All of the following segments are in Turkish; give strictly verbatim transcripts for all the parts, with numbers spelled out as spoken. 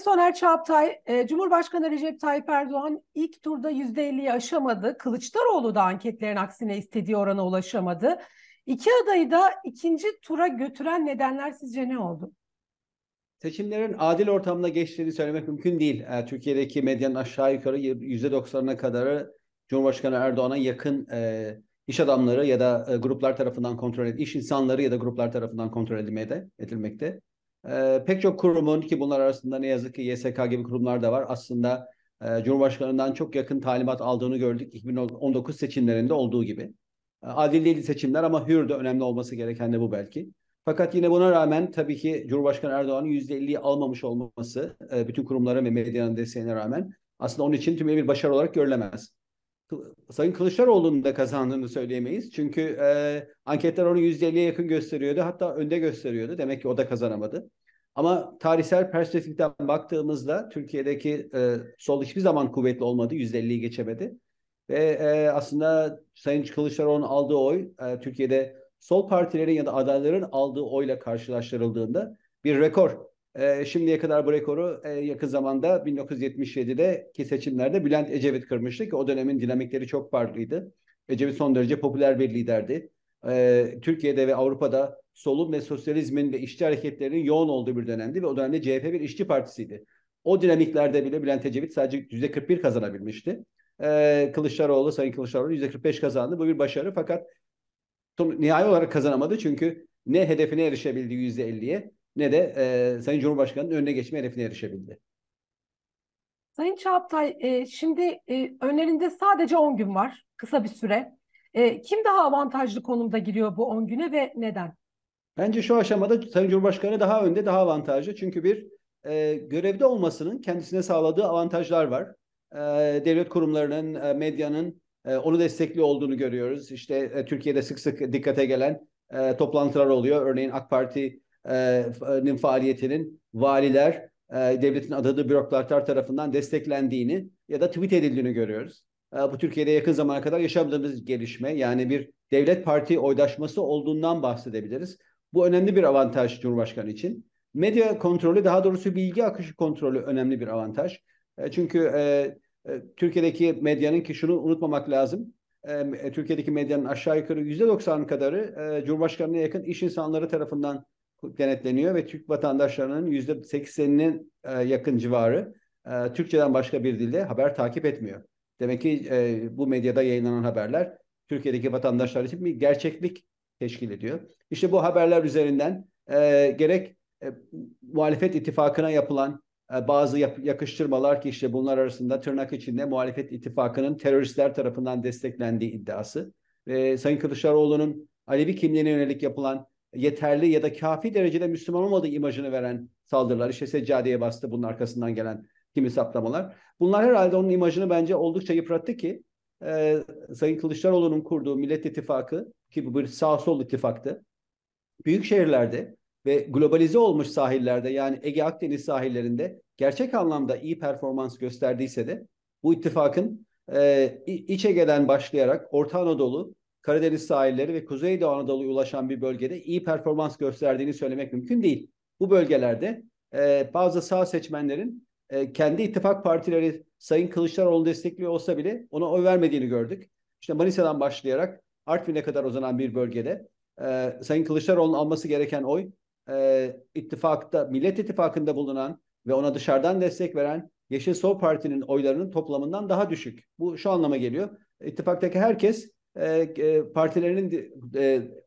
Soner Çağatay, e, Cumhurbaşkanı Recep Tayyip Erdoğan ilk turda yüzde elliyi aşamadı. Kılıçdaroğlu da anketlerin aksine istediği orana ulaşamadı. İki adayı da ikinci tura götüren nedenler sizce ne oldu? Seçimlerin adil ortamda geçtiğini söylemek mümkün değil. E, Türkiye'deki medyanın aşağı yukarı yüzde doksanına kadarı Cumhurbaşkanı Erdoğan'a yakın e, iş adamları ya da e, gruplar tarafından kontrol edilmekte, iş insanları ya da gruplar tarafından kontrol edilmekte. edilmekte. E, pek çok kurumun ki bunlar arasında ne yazık ki Y S K gibi kurumlar da var. Aslında e, Cumhurbaşkanı'ndan çok yakın talimat aldığını gördük iki bin on dokuz seçimlerinde olduğu gibi. E, adil değil seçimler ama hür de önemli olması gereken de bu belki. Fakat yine buna rağmen tabii ki Cumhurbaşkanı Erdoğan'ın yüzde elliyi almamış olması e, bütün kurumlara ve medyanın desteğine rağmen aslında onun için tümüyle bir başarı olarak görülemez. Sayın Kılıçdaroğlu'nun da kazandığını söyleyemeyiz. Çünkü e, anketler onu yüzde elliye yakın gösteriyordu. Hatta önde gösteriyordu. Demek ki o da kazanamadı. Ama tarihsel perspektiften baktığımızda Türkiye'deki e, sol hiçbir zaman kuvvetli olmadı. yüzde elliyi geçemedi. Ve e, aslında Sayın Kılıçdaroğlu'nun aldığı oy e, Türkiye'de sol partilerin ya da adayların aldığı oyla karşılaştırıldığında bir rekor. E, şimdiye kadar bu rekoru e, yakın zamanda bin dokuz yüz yetmiş yedideki seçimlerde Bülent Ecevit kırmıştı ki o dönemin dinamikleri çok farklıydı. Ecevit son derece popüler bir liderdi. E, Türkiye'de ve Avrupa'da solun ve sosyalizmin ve işçi hareketlerinin yoğun olduğu bir dönemdi ve o dönemde C H P bir işçi partisiydi. O dinamiklerde bile Bülent Ecevit sadece yüzde kırk bir kazanabilmişti. Ee, Kılıçdaroğlu, Sayın Kılıçdaroğlu yüzde kırk beş kazandı. Bu bir başarı fakat nihai olarak kazanamadı çünkü ne hedefine erişebildi yüzde elliye ne de e, Sayın Cumhurbaşkanı'nın önüne geçme hedefine erişebildi. Sayın Çağatay, e, şimdi e, önlerinde sadece on gün var, kısa bir süre. E, kim daha avantajlı konumda giriyor bu on güne ve neden? Bence şu aşamada Sayın Cumhurbaşkanı daha önde, daha avantajlı. Çünkü bir e, görevde olmasının kendisine sağladığı avantajlar var. E, devlet kurumlarının, e, medyanın e, onu destekli olduğunu görüyoruz. İşte e, Türkiye'de sık sık dikkate gelen e, toplantılar oluyor. Örneğin AK Parti'nin faaliyetinin valiler, e, devletin adadığı bürokratlar tarafından desteklendiğini ya da tweet edildiğini görüyoruz. E, bu Türkiye'de yakın zamana kadar yaşadığımız gelişme. Yani bir devlet parti oydaşması olduğundan bahsedebiliriz. Bu önemli bir avantaj Cumhurbaşkanı için. Medya kontrolü, daha doğrusu bilgi akışı kontrolü önemli bir avantaj. E, çünkü e, e, Türkiye'deki medyanın, ki şunu unutmamak lazım, e, Türkiye'deki medyanın aşağı yukarı yüzde doksan kadarı e, Cumhurbaşkanı'na yakın iş insanları tarafından denetleniyor ve Türk vatandaşlarının yüzde sekseninin e, yakın civarı e, Türkçeden başka bir dilde haber takip etmiyor. Demek ki e, bu medyada yayınlanan haberler Türkiye'deki vatandaşlar için bir gerçeklik teşkil ediyor. İşte bu haberler üzerinden e, gerek e, muhalefet ittifakına yapılan e, bazı yap- yakıştırmalar ki işte bunlar arasında tırnak içinde muhalefet ittifakının teröristler tarafından desteklendiği iddiası ve Sayın Kılıçdaroğlu'nun Alevi kimliğine yönelik yapılan yeterli ya da kafi derecede Müslüman olmadığı imajını veren saldırılar, işte seccadeye bastı, bunun arkasından gelen kimi saptamalar. Bunlar herhalde onun imajını bence oldukça yıprattı ki e, Sayın Kılıçdaroğlu'nun kurduğu Millet İttifakı, ki bu bir sağ sol ittifaktı, büyük şehirlerde ve globalize olmuş sahillerde, yani Ege Akdeniz sahillerinde gerçek anlamda iyi performans gösterdiyse de bu ittifakın e, İç Ege'den başlayarak Orta Anadolu, Karadeniz sahilleri ve Kuzeydoğu Anadolu'ya ulaşan bir bölgede iyi performans gösterdiğini söylemek mümkün değil. Bu bölgelerde e, bazı sağ seçmenlerin e, kendi ittifak partileri Sayın Kılıçdaroğlu destekliyor olsa bile ona oy vermediğini gördük. İşte Manisa'dan başlayarak Artvin'e kadar uzanan bir bölgede e, Sayın Kılıçdaroğlu'nun alması gereken oy e, ittifakta, Millet İttifakı'nda bulunan ve ona dışarıdan destek veren Yeşil Sol Parti'nin oylarının toplamından daha düşük. Bu şu anlama geliyor: İttifaktaki herkes e, e, partilerinin e,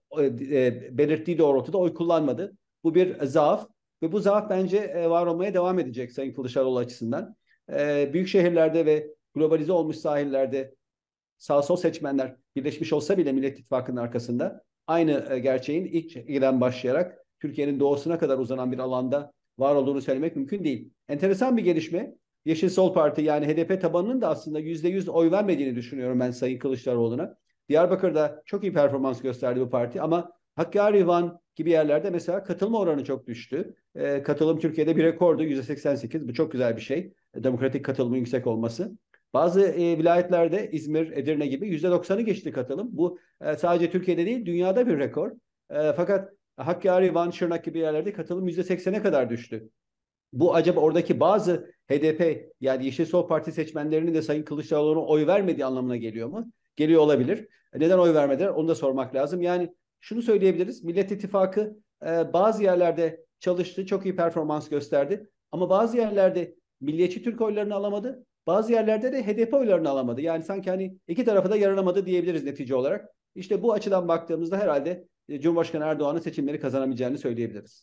e, belirttiği doğrultuda oy kullanmadı. Bu bir zaaf ve bu zaaf bence e, var olmaya devam edecek Sayın Kılıçdaroğlu açısından. E, büyük şehirlerde ve globalize olmuş sahillerde sağ sol seçmenler birleşmiş olsa bile Millet İttifakı'nın arkasında aynı e, gerçeğin ilk giden başlayarak Türkiye'nin doğusuna kadar uzanan bir alanda var olduğunu söylemek mümkün değil. Enteresan bir gelişme. Yeşil Sol Parti, yani H D P tabanının da aslında yüzde yüz oy vermediğini düşünüyorum ben Sayın Kılıçdaroğlu'na. Diyarbakır'da çok iyi performans gösterdi bu parti ama Hakkari, Van gibi yerlerde mesela katılma oranı çok düştü. E, katılım Türkiye'de bir rekordu, yüzde seksen sekiz. Bu çok güzel bir şey. E, demokratik katılımın yüksek olması. Bazı e, vilayetlerde İzmir, Edirne gibi yüzde doksanı geçti katılım. Bu e, sadece Türkiye'de değil, dünyada bir rekor. E, fakat Hakkari, Van, Şırnak gibi yerlerde katılım yüzde seksene kadar düştü. Bu acaba oradaki bazı H D P yani Yeşil Sol Parti seçmenlerinin de Sayın Kılıçdaroğlu'na oy vermediği anlamına geliyor mu? Geliyor olabilir. Neden oy vermediler? Onu da sormak lazım. Yani şunu söyleyebiliriz. Millet İttifakı e, bazı yerlerde çalıştı, çok iyi performans gösterdi. Ama bazı yerlerde Milliyetçi Türk oylarını alamadı. Bazı yerlerde de H D P oylarını alamadı. Yani sanki hani iki tarafı da yaranamadı diyebiliriz netice olarak. İşte bu açıdan baktığımızda herhalde e, Cumhurbaşkanı Erdoğan'ın seçimleri kazanamayacağını söyleyebiliriz.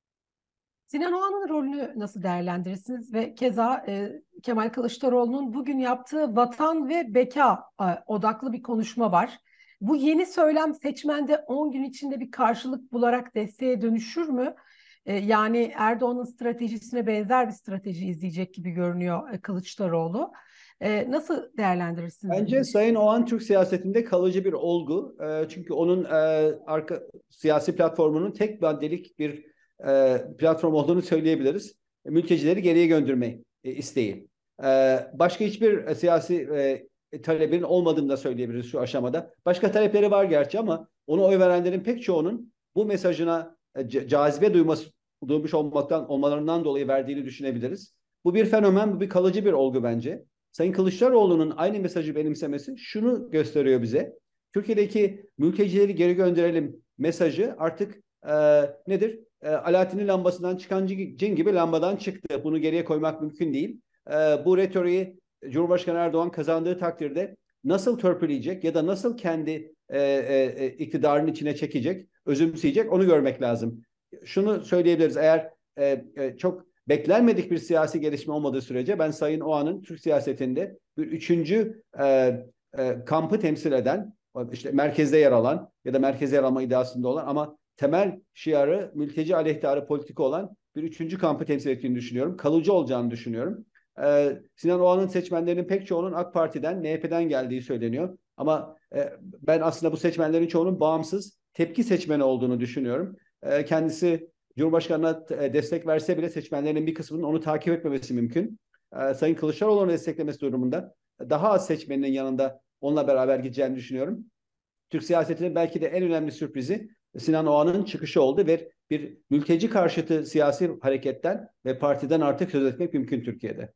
Sinan Oğan'ın rolünü nasıl değerlendirirsiniz ve keza e, Kemal Kılıçdaroğlu'nun bugün yaptığı vatan ve beka e, odaklı bir konuşma var. Bu yeni söylem seçmende on gün içinde bir karşılık bularak desteğe dönüşür mü? E, yani Erdoğan'ın stratejisine benzer bir strateji izleyecek gibi görünüyor e, Kılıçdaroğlu. E, nasıl değerlendirirsiniz bu Bence gidişi? Sayın Oğan Türk siyasetinde kalıcı bir olgu. E, çünkü onun e, arka siyasi platformunun tek maddelik bir e, platform olduğunu söyleyebiliriz. E, mültecileri geriye gönderme e, isteği. E, başka hiçbir e, siyasi e, talebinin olmadığını da söyleyebiliriz şu aşamada. Başka talepleri var gerçi ama ona oy verenlerin pek çoğunun bu mesajına e, cazibe duyması, duymuş olmaktan olmalarından dolayı verdiğini düşünebiliriz. Bu bir fenomen, bu bir kalıcı bir olgu bence. Sayın Kılıçdaroğlu'nun aynı mesajı benimsemesi şunu gösteriyor bize. Türkiye'deki mültecileri geri gönderelim mesajı artık e, nedir? E, Alaaddin'in lambasından çıkan cin gibi lambadan çıktı. Bunu geriye koymak mümkün değil. E, bu retoriği Cumhurbaşkanı Erdoğan kazandığı takdirde nasıl törpüleyecek ya da nasıl kendi e, e, iktidarın içine çekecek, özümseyecek onu görmek lazım. Şunu söyleyebiliriz, eğer e, e, çok beklenmedik bir siyasi gelişme olmadığı sürece ben Sayın Oğan'ın Türk siyasetinde bir üçüncü e, e, kampı temsil eden, işte merkezde yer alan ya da merkeze yer alma iddiasında olan ama temel şiarı mülteci aleyhtarı politika olan bir üçüncü kampı temsil ettiğini düşünüyorum. Kalıcı olacağını düşünüyorum. Ee, Sinan Oğan'ın seçmenlerinin pek çoğunun AK Parti'den, M H P'den geldiği söyleniyor. Ama e, ben aslında bu seçmenlerin çoğunun bağımsız tepki seçmeni olduğunu düşünüyorum. E, kendisi Cumhurbaşkanı'na destek verse bile seçmenlerin bir kısmının onu takip etmemesi mümkün. Ee, Sayın Kılıçdaroğlu'nu desteklemesi durumunda daha az seçmeninin yanında onunla beraber gideceğini düşünüyorum. Türk siyasetinin belki de en önemli sürprizi Sinan Oğan'ın çıkışı oldu ve bir mülteci karşıtı siyasi hareketten ve partiden artık söz etmek mümkün Türkiye'de.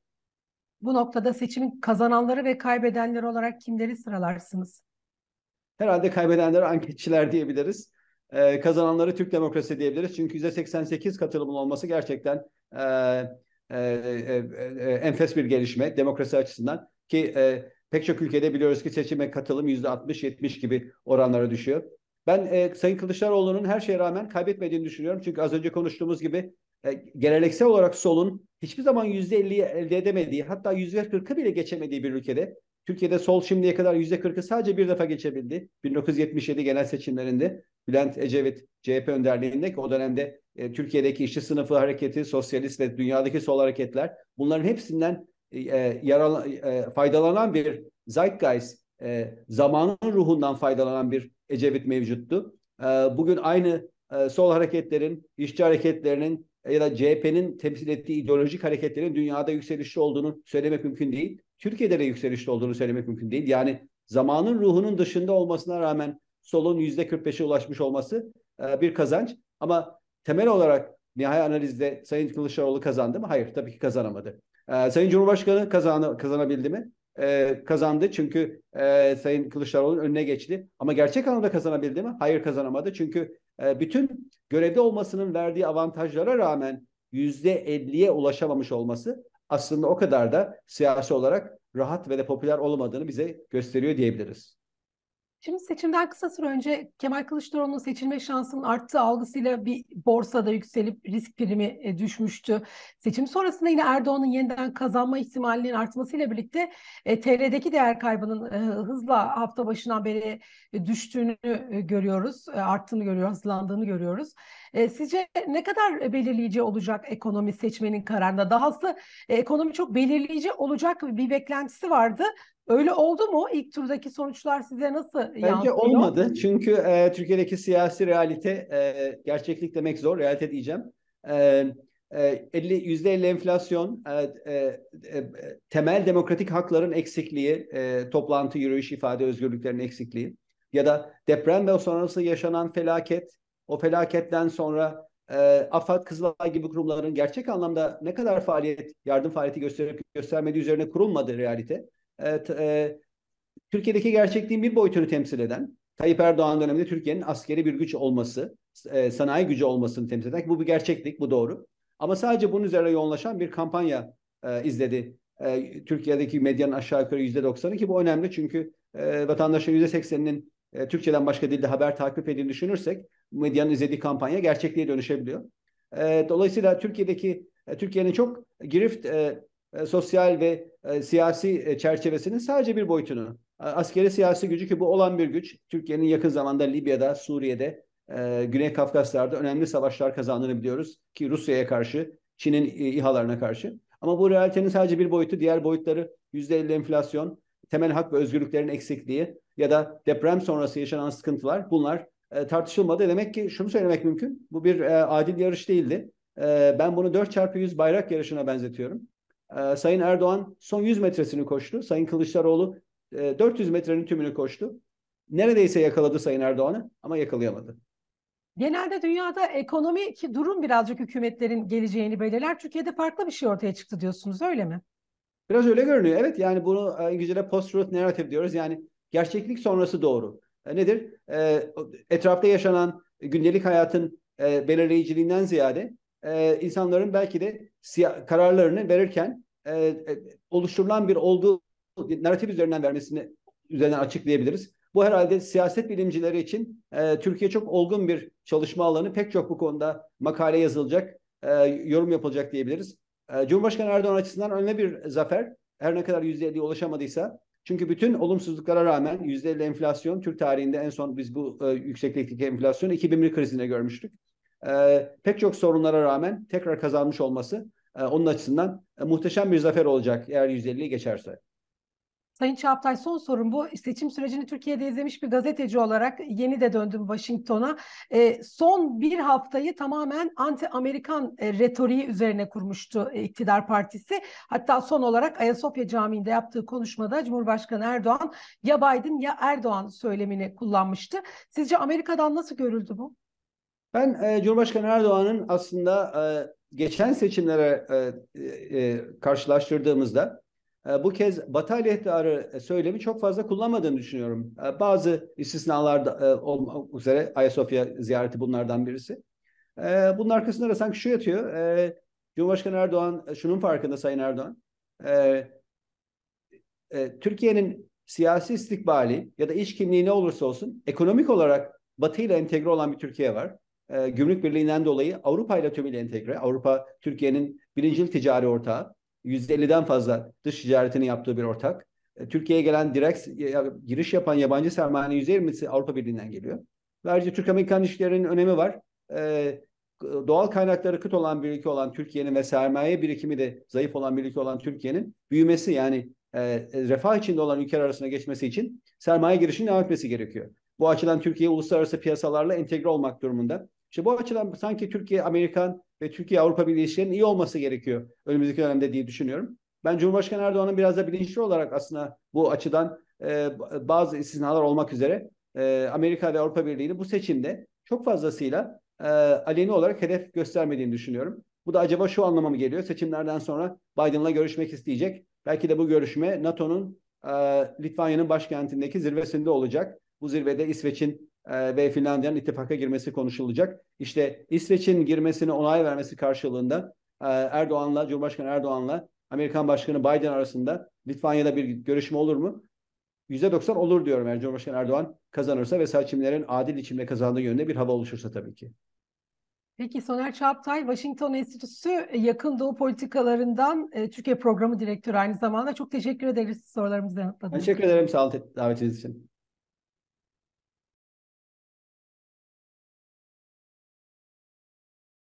Bu noktada seçimin kazananları ve kaybedenleri olarak kimleri sıralarsınız? Herhalde kaybedenleri anketçiler diyebiliriz. Ee, kazananları Türk demokrasi diyebiliriz. Çünkü yüzde seksen sekiz katılımın olması gerçekten e, e, e, e, enfes bir gelişme demokrasi açısından. Ki e, pek çok ülkede biliyoruz ki seçime katılım yüzde altmış yetmiş gibi oranlara düşüyor. Ben e, Sayın Kılıçdaroğlu'nun her şeye rağmen kaybetmediğini düşünüyorum. Çünkü az önce konuştuğumuz gibi e, geleneksel olarak solun hiçbir zaman yüzde elliyi elde edemediği, hatta yüzde kırkı bile geçemediği bir ülkede Türkiye'de sol şimdiye kadar yüzde kırkı sadece bir defa geçebildi. bin dokuz yüz yetmiş yedi genel seçimlerinde Bülent Ecevit C H P önderliğinde, ki o dönemde e, Türkiye'deki işçi sınıfı hareketi, sosyalist ve dünyadaki sol hareketler, bunların hepsinden e, yarala, e, faydalanan bir zeitgeist, e, zamanın ruhundan faydalanan bir Ecevit mevcuttu. E, bugün aynı e, sol hareketlerin, işçi hareketlerinin ya da C H P'nin temsil ettiği ideolojik hareketlerin dünyada yükselişli olduğunu söylemek mümkün değil. Türkiye'de de yükselişte olduğunu söylemek mümkün değil. Yani zamanın ruhunun dışında olmasına rağmen solun yüzde kırk beşe ulaşmış olması e, bir kazanç. Ama temel olarak nihai analizde Sayın Kılıçdaroğlu kazandı mı? Hayır, tabii ki kazanamadı. E, Sayın Cumhurbaşkanı kazanı, kazanabildi mi? E, kazandı çünkü e, Sayın Kılıçdaroğlu'nun önüne geçti. Ama gerçek anlamda kazanabildi mi? Hayır, kazanamadı. Çünkü e, bütün görevde olmasının verdiği avantajlara rağmen yüzde elliye ulaşamamış olması aslında o kadar da siyasi olarak rahat ve de popüler olmadığını bize gösteriyor diyebiliriz. Şimdi seçimden kısa süre önce Kemal Kılıçdaroğlu'nun seçilme şansının arttığı algısıyla bir borsada yükselip risk primi e, düşmüştü. Seçim sonrasında yine Erdoğan'ın yeniden kazanma ihtimalinin artmasıyla birlikte e, T L'deki değer kaybının e, hızla hafta başından beri e, düştüğünü e, görüyoruz, e, arttığını görüyoruz, hızlandığını görüyoruz. E, sizce ne kadar belirleyici olacak ekonomi seçmenin kararında? Dahası e, ekonomi çok belirleyici olacak bir beklentisi vardı. Öyle oldu mu? İlk turdaki sonuçlar size nasıl Bence yansıyor? olmadı. Çünkü e, Türkiye'deki siyasi realite, e, gerçeklik demek zor, realite diyeceğim. E, e, elli, yüzde elli enflasyon, e, e, e, temel demokratik hakların eksikliği, e, toplantı, yürüyüş, ifade özgürlüklerinin eksikliği ya da deprem ve sonrası yaşanan felaket, o felaketten sonra e, AFAD, Kızılay gibi kurumların gerçek anlamda ne kadar faaliyet, yardım faaliyeti gösterip göstermediği üzerine kurulmadı realite. E, t- e, Türkiye'deki gerçekliğin bir boyutunu temsil eden, Tayyip Erdoğan döneminde Türkiye'nin askeri bir güç olması, e, sanayi gücü olmasını temsil eden, bu bir gerçeklik, bu doğru. Ama sadece bunun üzerine yoğunlaşan bir kampanya e, izledi. E, Türkiye'deki medyanın aşağı yukarı yüzde doksanı, ki bu önemli çünkü e, vatandaşın yüzde sekseninin e, Türkçeden başka dilde haber takip ettiğini düşünürsek, medyanın izlediği kampanya gerçekliğe dönüşebiliyor. E, dolayısıyla Türkiye'deki e, Türkiye'nin çok girift e, e, sosyal ve e, siyasi e, çerçevesinin sadece bir boyutunu, askeri siyasi gücü, ki bu olan bir güç, Türkiye'nin yakın zamanda Libya'da, Suriye'de, e, Güney Kafkaslar'da önemli savaşlar kazandığını biliyoruz ki Rusya'ya karşı, Çin'in e, İHA'larına karşı. Ama bu realitenin sadece bir boyutu, diğer boyutları yüzde elli enflasyon, temel hak ve özgürlüklerin eksikliği ya da deprem sonrası yaşanan sıkıntılar, bunlar e, tartışılmadı. Demek ki şunu söylemek mümkün, bu bir e, adil yarış değildi. E, ben bunu dört çarpı yüz bayrak yarışına benzetiyorum. E, Sayın Erdoğan son yüz metresini koştu. Sayın Kılıçdaroğlu e, dört yüz metrenin tümünü koştu. Neredeyse yakaladı Sayın Erdoğan'ı ama yakalayamadı. Genelde dünyada ekonomik durum birazcık hükümetlerin geleceğini belirler. Türkiye'de farklı bir şey ortaya çıktı diyorsunuz, öyle mi? Biraz öyle görünüyor. Evet, yani bunu e, İngilizce'de post-truth narrative diyoruz. Yani gerçeklik sonrası doğru. E, nedir? E, etrafta yaşanan gündelik hayatın e, belirleyiciliğinden ziyade e, insanların belki de siya- kararlarını verirken e, e, oluşturulan bir olgu narratif üzerinden vermesini üzerinden açıklayabiliriz. Bu herhalde siyaset bilimcileri için e, Türkiye çok olgun bir çalışma alanı. Pek çok bu konuda makale yazılacak, e, yorum yapılacak diyebiliriz. Cumhurbaşkanı Erdoğan açısından önemli bir zafer. Her ne kadar yüzde elliye ulaşamadıysa. Çünkü bütün olumsuzluklara rağmen yüzde elli enflasyon, Türk tarihinde en son biz bu e, yükseklikteki enflasyonu iki bin bir krizinde görmüştük. E, pek çok sorunlara rağmen tekrar kazanmış olması e, onun açısından e, muhteşem bir zafer olacak eğer yüzde elliyi geçerse. Sayın Çağatay, son sorum bu. Seçim sürecini Türkiye'de izlemiş bir gazeteci olarak yeni de döndüm Washington'a. E, son bir haftayı tamamen anti-Amerikan e, retoriği üzerine kurmuştu e, iktidar partisi. Hatta son olarak Ayasofya Camii'nde yaptığı konuşmada Cumhurbaşkanı Erdoğan ya Biden ya Erdoğan söylemini kullanmıştı. Sizce Amerika'dan nasıl görüldü bu? Ben e, Cumhurbaşkanı Erdoğan'ın aslında e, geçen seçimlere e, e, karşılaştırdığımızda e, bu kez Batı aleyhtarı söylemi çok fazla kullanmadığını düşünüyorum. E, bazı istisnalar da, e, olmak üzere Ayasofya ziyareti bunlardan birisi. E, bunun arkasında da sanki şu yatıyor. E, Cumhurbaşkanı Erdoğan şunun farkında, Sayın Erdoğan. E, e, Türkiye'nin siyasi istikbali ya da iç kimliği ne olursa olsun ekonomik olarak Batı ile entegre olan bir Türkiye var. E, Gümrük Birliği'nden dolayı Avrupa ile tümüyle entegre. Avrupa Türkiye'nin birincil ticari ortağı. yüzde elliden fazla dış ticaretini yaptığı bir ortak. E, Türkiye'ye gelen direkt e, giriş yapan yabancı sermayenin yüzde yirmisi Avrupa Birliği'nden geliyor. Ve ayrıca Türk-Amerikan ilişkilerinin önemi var. E, doğal kaynakları kıt olan bir ülke olan Türkiye'nin ve sermaye birikimi de zayıf olan bir ülke olan Türkiye'nin büyümesi, yani e, refah içinde olan ülkeler arasına geçmesi için sermaye girişinin devam etmesi gerekiyor. Bu açıdan Türkiye uluslararası piyasalarla entegre olmak durumunda. İşte bu açıdan sanki Türkiye, Amerikan ve Türkiye-Avrupa Birliği ilişkilerinin iyi olması gerekiyor önümüzdeki dönemde diye düşünüyorum. Ben Cumhurbaşkanı Erdoğan'ın biraz da bilinçli olarak aslında bu açıdan e, bazı istisnalar olmak üzere e, Amerika ve Avrupa Birliği'ni bu seçimde çok fazlasıyla e, aleni olarak hedef göstermediğini düşünüyorum. Bu da acaba şu anlama mı geliyor? Seçimlerden sonra Biden'la görüşmek isteyecek. Belki de bu görüşme NATO'nun e, Litvanya'nın başkentindeki zirvesinde olacak. Bu zirvede İsveç'in e, ve Finlandiya'nın ittifaka girmesi konuşulacak. İşte İsveç'in girmesine onay vermesi karşılığında e, Erdoğan'la, Cumhurbaşkanı Erdoğan'la Amerikan Başkanı Biden arasında Litvanya'da bir görüşme olur mu? yüzde doksan olur diyorum, eğer Cumhurbaşkanı Erdoğan kazanırsa ve seçimlerin adil biçimde kazandığı yönünde bir hava oluşursa tabii ki. Peki, Soner Çağatay, Washington Enstitüsü Yakın Doğu Politikalarından e, Türkiye Programı Direktörü aynı zamanda. Çok teşekkür ederiz sorularımızı yanıtladığınız için. Teşekkür ederim, sağ olun davetiniz için.